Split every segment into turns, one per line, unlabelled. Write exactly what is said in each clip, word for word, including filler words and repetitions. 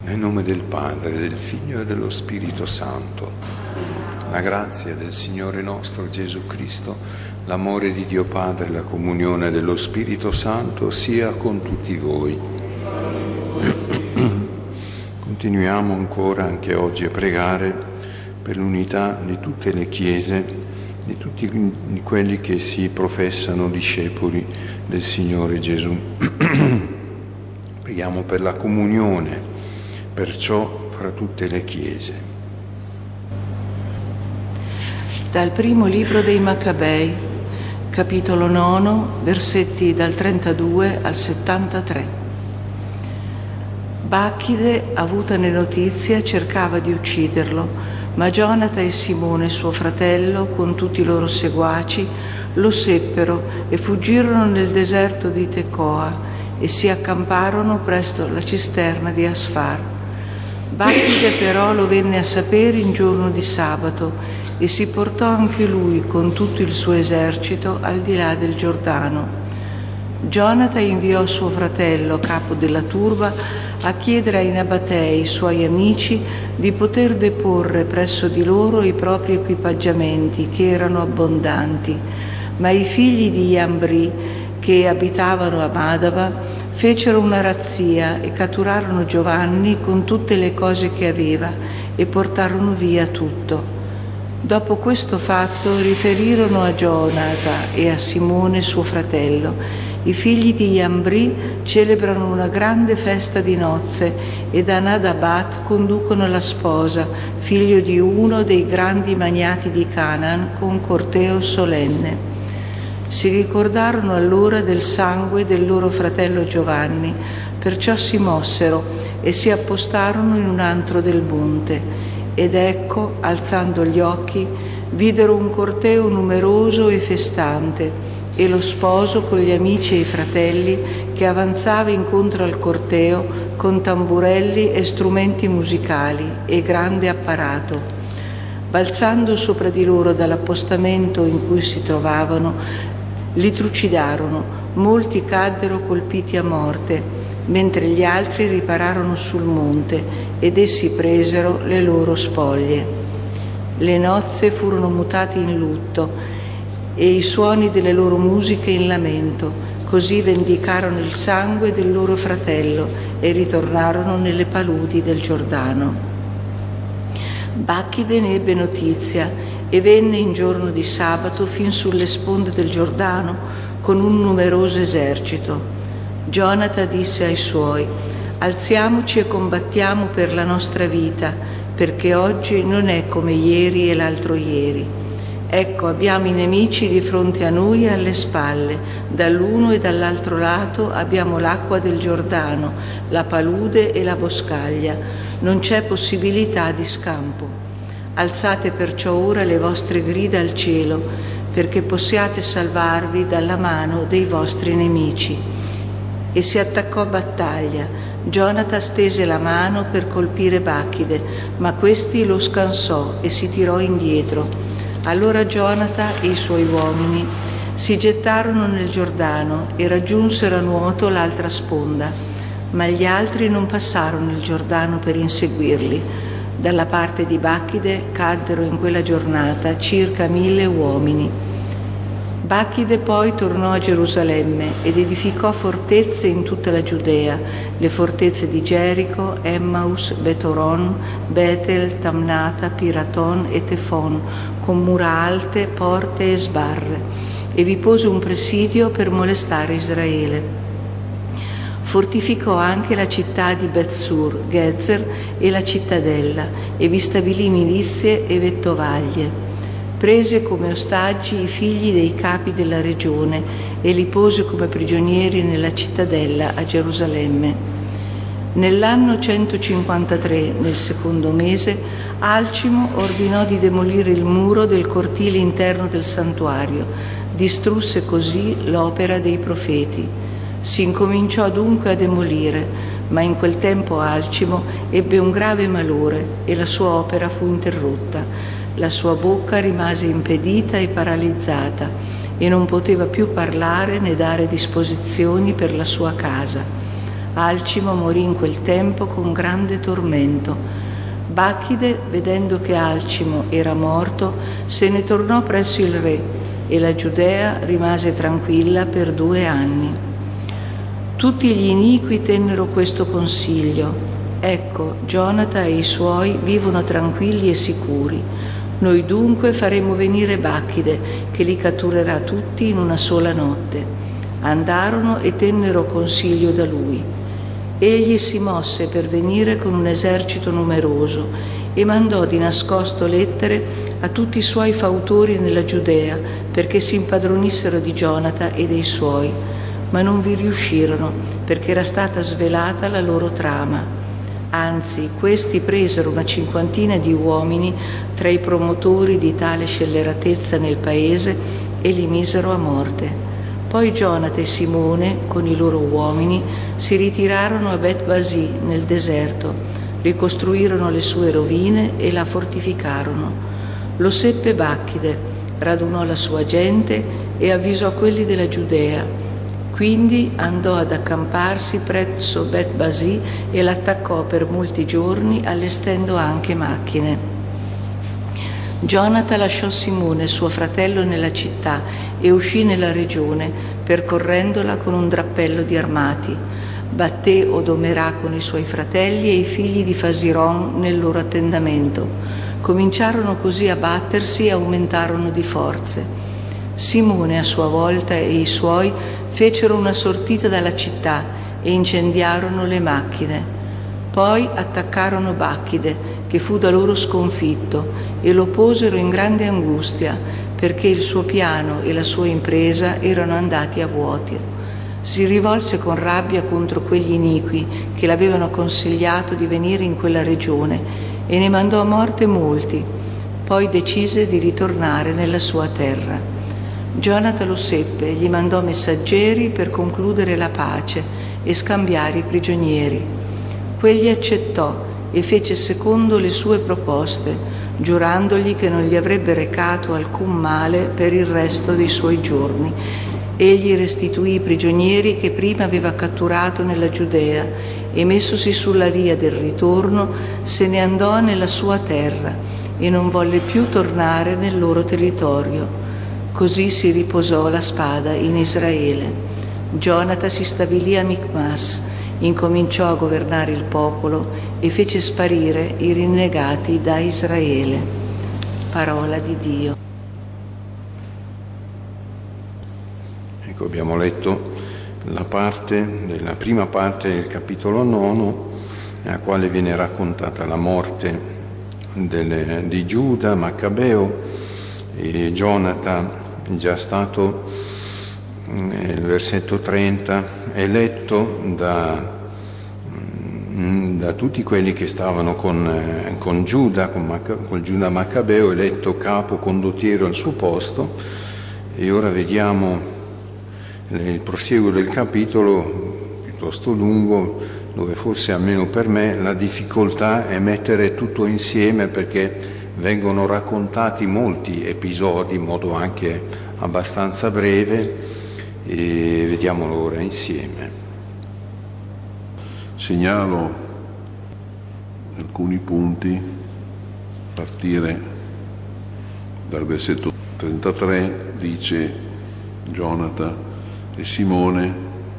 Nel nome del Padre, del Figlio e dello Spirito Santo. La grazia del Signore nostro Gesù Cristo, l'amore di Dio Padre e la comunione dello Spirito Santo sia con tutti voi. Continuiamo ancora anche oggi a pregare per l'unità di tutte le chiese, di tutti quelli che si professano discepoli del Signore Gesù. Preghiamo per la comunione, perciò fra tutte le chiese.
Dal primo libro dei Maccabei, capitolo nono, versetti dal trentadue al settantatré. Bacchide, avutane notizia, cercava di ucciderlo, ma Gionata e Simone, suo fratello, con tutti i loro seguaci, lo seppero e fuggirono nel deserto di Tecoa e si accamparono presso la cisterna di Asfar. Bacchide però lo venne a sapere in giorno di sabato e si portò anche lui con tutto il suo esercito al di là del Giordano. Gionata inviò suo fratello, capo della turba, a chiedere ai Nabatei, suoi amici, di poter deporre presso di loro i propri equipaggiamenti, che erano abbondanti. Ma i figli di Iambri, che abitavano a Madaba, fecero una razzia e catturarono Giovanni con tutte le cose che aveva e portarono via tutto. Dopo questo fatto riferirono a Gionata e a Simone suo fratello. I figli di Iambri celebrano una grande festa di nozze ed a Nadabat conducono la sposa, figlio di uno dei grandi magnati di Canaan, con corteo solenne. Si ricordarono allora del sangue del loro fratello Giovanni, perciò si mossero e si appostarono in un antro del monte. Ed ecco, alzando gli occhi, videro un corteo numeroso e festante, e lo sposo con gli amici e i fratelli che avanzava incontro al corteo con tamburelli e strumenti musicali e grande apparato. Balzando sopra di loro dall'appostamento in cui si trovavano, li trucidarono, molti caddero colpiti a morte, mentre gli altri ripararono sul monte ed essi presero le loro spoglie. Le nozze furono mutate in lutto e i suoni delle loro musiche in lamento, così vendicarono il sangue del loro fratello e ritornarono nelle paludi del Giordano. Bacchide ne ebbe notizia e venne in giorno di sabato fin sulle sponde del Giordano con un numeroso esercito. Gionata disse ai suoi: «Alziamoci e combattiamo per la nostra vita, perché oggi non è come ieri e l'altro ieri. Ecco, abbiamo i nemici di fronte a noi e alle spalle, dall'uno e dall'altro lato abbiamo l'acqua del Giordano, la palude e la boscaglia. Non c'è possibilità di scampo. Alzate perciò ora le vostre grida al cielo, perché possiate salvarvi dalla mano dei vostri nemici». E si attaccò a battaglia. Gionata stese la mano per colpire Bacchide, ma questi lo scansò e si tirò indietro. Allora Gionata e i suoi uomini si gettarono nel Giordano e raggiunsero a nuoto l'altra sponda, ma gli altri non passarono il Giordano per inseguirli. Dalla parte di Bacchide caddero in quella giornata circa mille uomini. Bacchide poi tornò a Gerusalemme ed edificò fortezze in tutta la Giudea, le fortezze di Gerico, Emmaus, Betoron, Betel, Tamnata, Piraton e Tefon, con mura alte, porte e sbarre, e vi pose un presidio per molestare Israele. Fortificò anche la città di Bethsur, Gezer e la cittadella, e vi stabilì milizie e vettovaglie. Prese come ostaggi i figli dei capi della regione e li pose come prigionieri nella cittadella a Gerusalemme. Nell'anno centocinquantatré, nel secondo mese, Alcimo ordinò di demolire il muro del cortile interno del santuario. Distrusse così l'opera dei profeti. Si incominciò dunque a demolire, ma in quel tempo Alcimo ebbe un grave malore e la sua opera fu interrotta. La sua bocca rimase impedita e paralizzata e non poteva più parlare né dare disposizioni per la sua casa. Alcimo morì in quel tempo con grande tormento. Bacchide, vedendo che Alcimo era morto, se ne tornò presso il re e la Giudea rimase tranquilla per due anni. Tutti gli iniqui tennero questo consiglio: ecco, Gionata e i suoi vivono tranquilli e sicuri. Noi dunque faremo venire Bacchide, che li catturerà tutti in una sola notte. Andarono e tennero consiglio da lui. Egli si mosse per venire con un esercito numeroso e mandò di nascosto lettere a tutti i suoi fautori nella Giudea perché si impadronissero di Gionata e dei suoi, ma non vi riuscirono perché era stata svelata la loro trama. Anzi, questi presero una cinquantina di uomini tra i promotori di tale scelleratezza nel paese e li misero a morte. Poi Gionata e Simone, con i loro uomini, si ritirarono a Bet Basì nel deserto, ricostruirono le sue rovine e la fortificarono. Lo seppe Bacchide, radunò la sua gente e avvisò quelli della Giudea. Quindi andò ad accamparsi presso Bet Basì e l'attaccò per molti giorni, allestendo anche macchine. Gionata lasciò Simone, suo fratello, nella città e uscì nella regione, percorrendola con un drappello di armati. Batté Odomerà con i suoi fratelli e i figli di Fasiron nel loro attendamento. Cominciarono così a battersi e aumentarono di forze. Simone, a sua volta, e i suoi fecero una sortita dalla città e incendiarono le macchine. Poi attaccarono Bacchide, che fu da loro sconfitto, e lo posero in grande angustia, perché il suo piano e la sua impresa erano andati a vuoto. Si rivolse con rabbia contro quegli iniqui che l'avevano consigliato di venire in quella regione e ne mandò a morte molti. Poi decise di ritornare nella sua terra. Gionata lo seppe e gli mandò messaggeri per concludere la pace e scambiare i prigionieri. Quegli accettò e fece secondo le sue proposte, giurandogli che non gli avrebbe recato alcun male per il resto dei suoi giorni. Egli restituì i prigionieri che prima aveva catturato nella Giudea e, messosi sulla via del ritorno, se ne andò nella sua terra e non volle più tornare nel loro territorio. Così si riposò la spada in Israele. Gionata si stabilì a Micmas, incominciò a governare il popolo e fece sparire i rinnegati da Israele. Parola di Dio.
Ecco, abbiamo letto la parte, la prima parte del capitolo nono, nella quale viene raccontata la morte del, di Giuda Maccabeo, e Gionata, già stato nel versetto trenta, eletto da, da tutti quelli che stavano con, con Giuda, con, Macca, con Giuda Maccabeo, eletto capo condottiero al suo posto. E ora vediamo il prosieguo del capitolo, piuttosto lungo, dove forse, almeno per me, la difficoltà è mettere tutto insieme, perché vengono raccontati molti episodi in modo anche abbastanza breve, e vediamolo ora insieme.
Segnalo alcuni punti, a partire dal versetto trentatré, dice: Gionata e Simone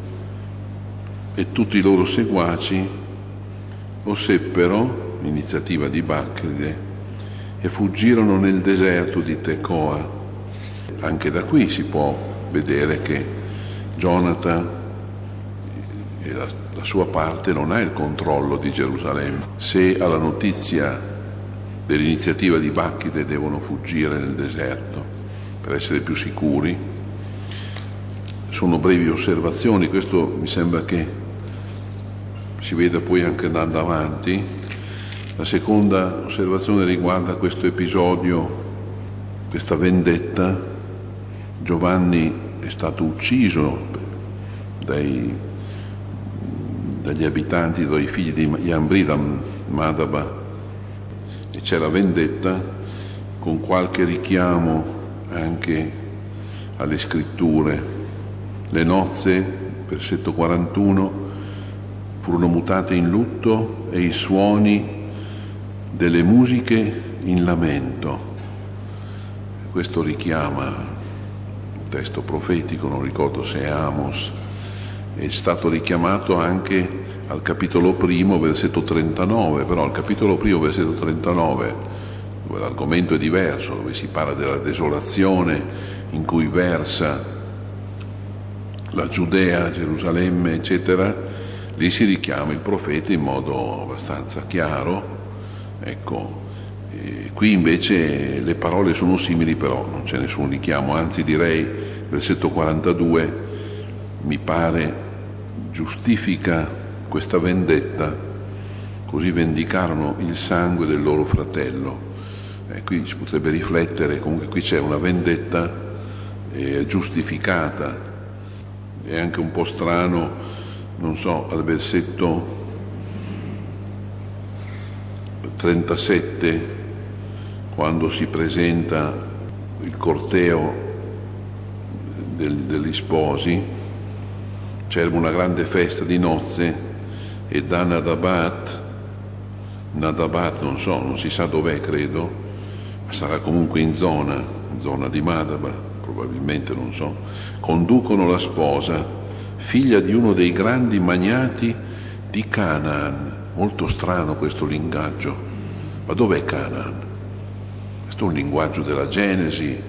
e tutti i loro seguaci lo seppero, iniziativa di Bacchide, e fuggirono nel deserto di Tecoa. Anche da qui si può vedere che Gionata e la, la sua parte non ha il controllo di Gerusalemme. Se alla notizia dell'iniziativa di Bacchide devono fuggire nel deserto per essere più sicuri, sono brevi osservazioni. Questo mi sembra che si veda poi anche andando avanti. La seconda osservazione riguarda questo episodio, questa vendetta. Giovanni è stato ucciso dai, dagli abitanti, dai figli di Iambri, da Madaba, e c'è la vendetta con qualche richiamo anche alle scritture. Le nozze, versetto quarantuno, furono mutate in lutto e i suoni delle musiche in lamento. Questo richiama un testo profetico, non ricordo se è Amos, è stato richiamato anche al capitolo primo, versetto trentanove, però al capitolo primo, versetto trentanove, dove l'argomento è diverso, dove si parla della desolazione in cui versa la Giudea, Gerusalemme, eccetera, lì si richiama il profeta in modo abbastanza chiaro. Ecco, e qui invece le parole sono simili, però non c'è nessun richiamo, anzi direi, versetto quarantadue, mi pare giustifica questa vendetta, così vendicarono il sangue del loro fratello. E qui si potrebbe riflettere, comunque qui c'è una vendetta eh, giustificata. È anche un po' strano, non so, al versetto trentasette, quando si presenta il corteo del, degli sposi, c'era una grande festa di nozze e da Nadabat, Nadabat non so, non si sa dov'è, credo, ma sarà comunque in zona, in zona di Madaba, probabilmente, non so, conducono la sposa, figlia di uno dei grandi magnati di Canaan. Molto strano questo linguaggio, ma dov'è Canaan? Questo è un linguaggio della Genesi.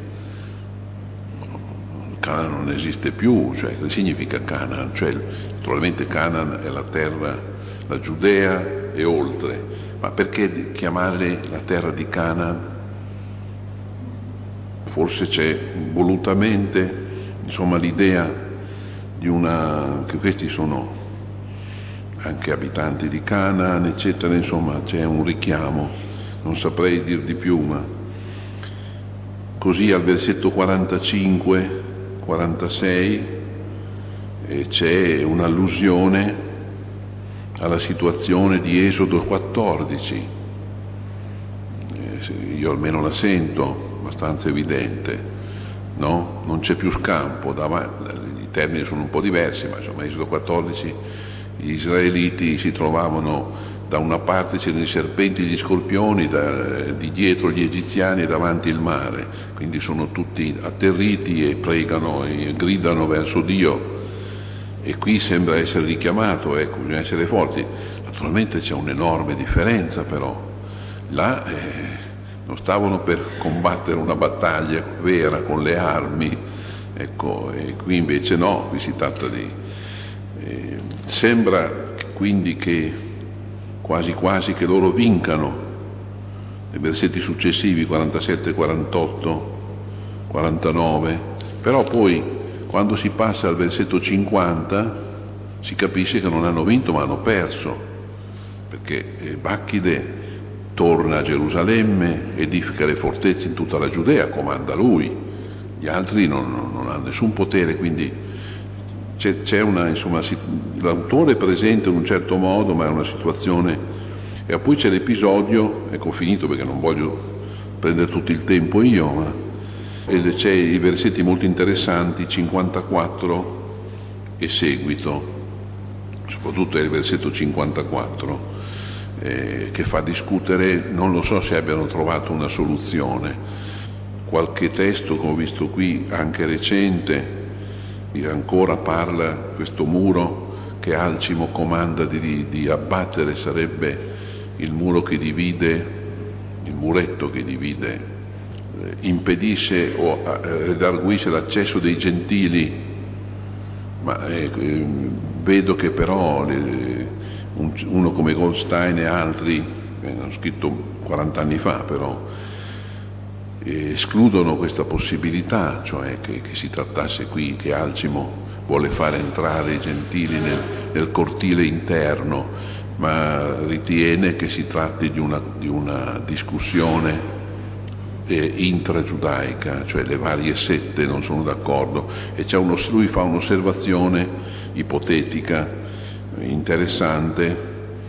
Canaan non esiste più, cioè che significa Canaan? Cioè, naturalmente Canaan è la terra, la Giudea e oltre, ma perché chiamare la terra di Canaan? Forse c'è volutamente, insomma, l'idea di una, che questi sono anche abitanti di Canaan, eccetera, insomma c'è un richiamo, non saprei dir di più, ma così al versetto quarantacinque quarantasei eh, c'è un'allusione alla situazione di Esodo quattordici, eh, io almeno la sento abbastanza evidente, no? Non c'è più scampo, i termini sono un po' diversi, ma insomma Esodo quattordici, gli israeliti si trovavano, da una parte c'erano i serpenti e gli scorpioni, da, di dietro gli egiziani e davanti il mare, quindi sono tutti atterriti e pregano e gridano verso Dio, e qui sembra essere richiamato, ecco, bisogna essere forti. Naturalmente c'è un'enorme differenza, però là eh, non stavano per combattere una battaglia vera con le armi, ecco, e qui invece no, qui si tratta di eh, sembra quindi che quasi quasi che loro vincano nei versetti successivi quarantasette, quarantotto, quarantanove, però poi quando si passa al versetto cinquanta si capisce che non hanno vinto ma hanno perso, perché eh, Bacchide torna a Gerusalemme, edifica le fortezze in tutta la Giudea, comanda lui, gli altri non, non, non hanno nessun potere, quindi c'è, c'è una, insomma, si, l'autore è presente in un certo modo, ma è una situazione. E poi c'è l'episodio, ecco finito perché non voglio prendere tutto il tempo io, ma e c'è i versetti molto interessanti, cinquantaquattro e seguito, soprattutto è il versetto cinquantaquattro, eh, che fa discutere, non lo so se abbiano trovato una soluzione. Qualche testo, come ho visto qui, anche recente, ancora parla questo muro che Alcimo comanda di, di abbattere, sarebbe il muro che divide, il muretto che divide, eh, impedisce o eh, redarguisce l'accesso dei gentili, ma eh, eh, vedo che però le, un, uno come Goldstein e altri, eh, hanno scritto quaranta anni fa però, escludono questa possibilità, cioè che, che si trattasse qui, che Alcimo vuole fare entrare i gentili nel, nel cortile interno, ma ritiene che si tratti di una, di una discussione eh, intragiudaica, cioè le varie sette non sono d'accordo, e c'è uno, lui fa un'osservazione ipotetica interessante,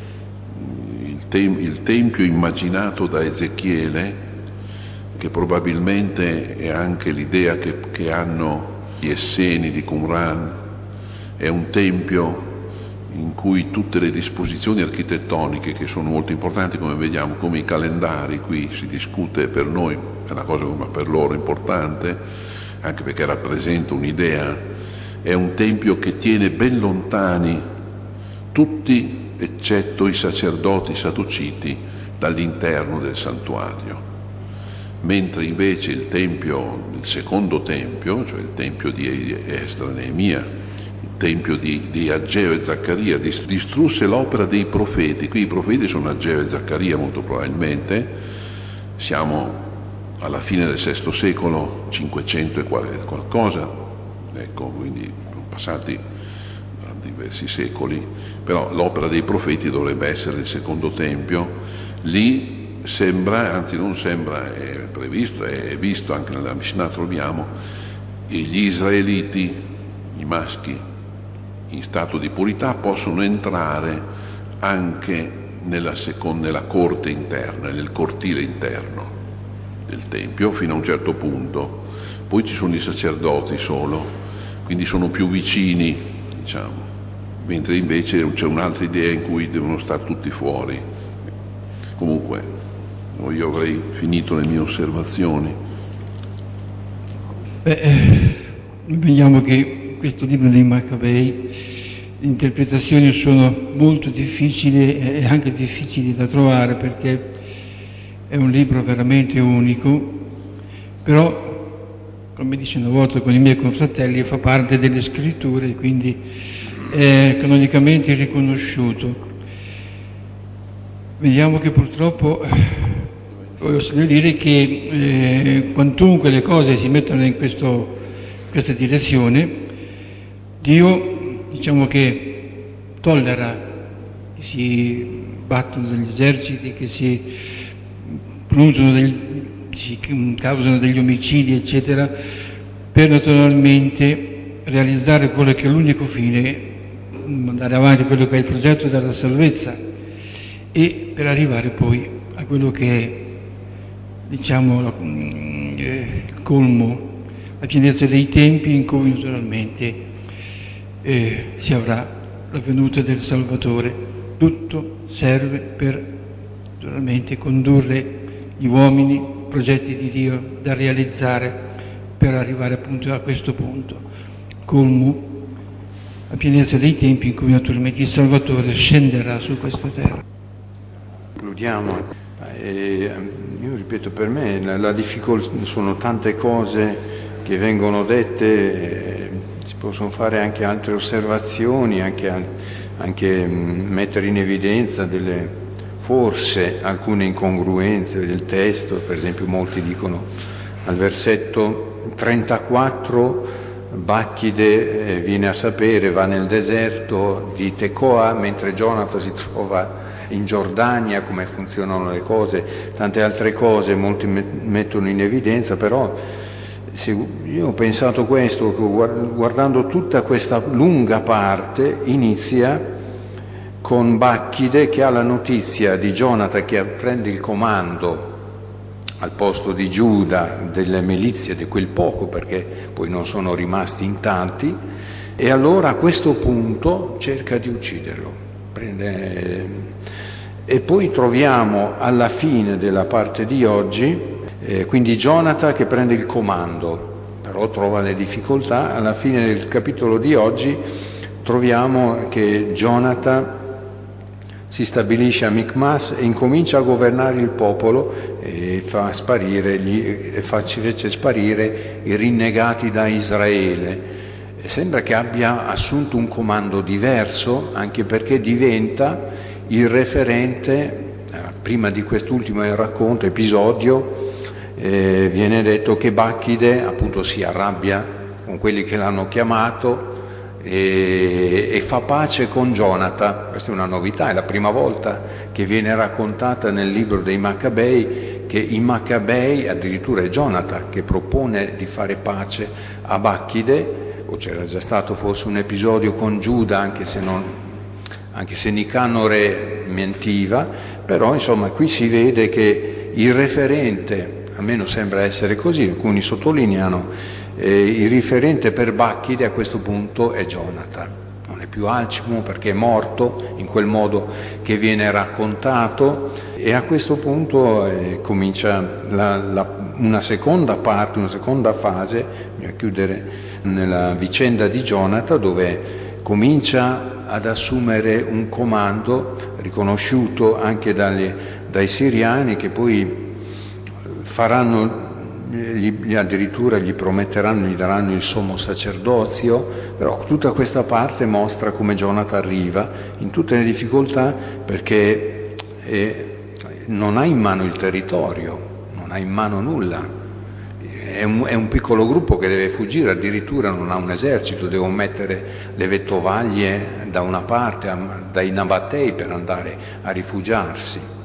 il, tem, il tempio immaginato da Ezechiele, che probabilmente è anche l'idea che, che hanno gli Esseni di Qumran, è un tempio in cui tutte le disposizioni architettoniche, che sono molto importanti come vediamo, come i calendari, qui si discute, per noi è una cosa ma per loro importante, anche perché rappresenta un'idea, è un tempio che tiene ben lontani tutti, eccetto i sacerdoti sadduciti, dall'interno del santuario, mentre invece il tempio, il secondo tempio, cioè il tempio di Esdra e Neemia, il tempio di, di Ageo e Zaccaria, distrusse l'opera dei profeti. Qui i profeti sono Ageo e Zaccaria molto probabilmente, siamo alla fine del sesto secolo, cinquecento e qualcosa, ecco, quindi sono passati diversi secoli, però l'opera dei profeti dovrebbe essere il secondo tempio. Lì sembra, anzi non sembra, è previsto, è visto anche nella Mishnah, troviamo gli israeliti, i maschi in stato di purità possono entrare anche nella, seconda, nella corte interna, nel cortile interno del tempio fino a un certo punto, poi ci sono i sacerdoti solo, quindi sono più vicini, diciamo, mentre invece c'è un'altra idea in cui devono stare tutti fuori. Comunque io avrei finito le mie osservazioni.
Beh, eh, vediamo che questo libro dei Maccabei, le interpretazioni sono molto difficili e anche difficili da trovare, perché è un libro veramente unico, però, come dice una volta con i miei confratelli, fa parte delle scritture, quindi è canonicamente riconosciuto. Vediamo che purtroppo, voglio dire che eh, quantunque le cose si mettono in questo, questa direzione, Dio, diciamo che tollera che si battono degli eserciti, che si pronunciano degli, si causano degli omicidi, eccetera, per naturalmente realizzare quello che è l'unico fine, andare avanti quello che è il progetto della salvezza, e per arrivare poi a quello che è, diciamo, il colmo, la pienezza dei tempi, in cui naturalmente eh, si avrà la venuta del Salvatore. Tutto serve per naturalmente condurre gli uomini, progetti di Dio da realizzare per arrivare appunto a questo punto, colmo, la pienezza dei tempi in cui naturalmente il Salvatore scenderà su questa terra.
Concludiamo. Eh, io ripeto, per me la, la difficoltà, sono tante cose che vengono dette, eh, si possono fare anche altre osservazioni, anche, anche mh, mettere in evidenza delle, forse alcune incongruenze del testo. Per esempio molti dicono al versetto trentaquattro Bacchide eh, viene a sapere, va nel deserto di Tecoa mentre Gionata si trova in Giordania, come funzionano le cose, tante altre cose molti mettono in evidenza. Però se io ho pensato questo, guardando tutta questa lunga parte, inizia con Bacchide che ha la notizia di Gionata che prende il comando al posto di Giuda delle milizie, di quel poco, perché poi non sono rimasti in tanti, e allora a questo punto cerca di ucciderlo. Prende... E poi troviamo alla fine della parte di oggi, eh, quindi Gionata che prende il comando, però trova le difficoltà. Alla fine del capitolo di oggi troviamo che Gionata si stabilisce a Micmas e incomincia a governare il popolo e fa sparire gli, e fa, ci fece sparire i rinnegati da Israele. E sembra che abbia assunto un comando diverso, anche perché diventa il referente. Prima di quest'ultimo racconto, episodio, eh, viene detto che Bacchide appunto si arrabbia con quelli che l'hanno chiamato e, e fa pace con Gionata. Questa è una novità, è la prima volta che viene raccontata nel libro dei Maccabei che i Maccabei, addirittura è Gionata che propone di fare pace a Bacchide, o c'era già stato forse un episodio con Giuda, anche se non... anche se Nicanore mentiva, però insomma qui si vede che il referente, almeno sembra essere così, alcuni sottolineano, eh, il riferente per Bacchide a questo punto è Gionata, non è più alcimo perché è morto in quel modo che viene raccontato, e a questo punto eh, comincia la, la, una seconda parte, una seconda fase, a chiudere nella vicenda di Jonathan, dove comincia ad assumere un comando riconosciuto anche dalle, dai siriani, che poi faranno, gli, addirittura gli prometteranno, gli daranno il sommo sacerdozio. Però tutta questa parte mostra come Jonathan arriva in tutte le difficoltà, perché eh, non ha in mano il territorio, non ha in mano nulla. È un, è un piccolo gruppo che deve fuggire, addirittura non ha un esercito, devono mettere le vettovaglie da una parte, dai Nabatei, per andare a rifugiarsi.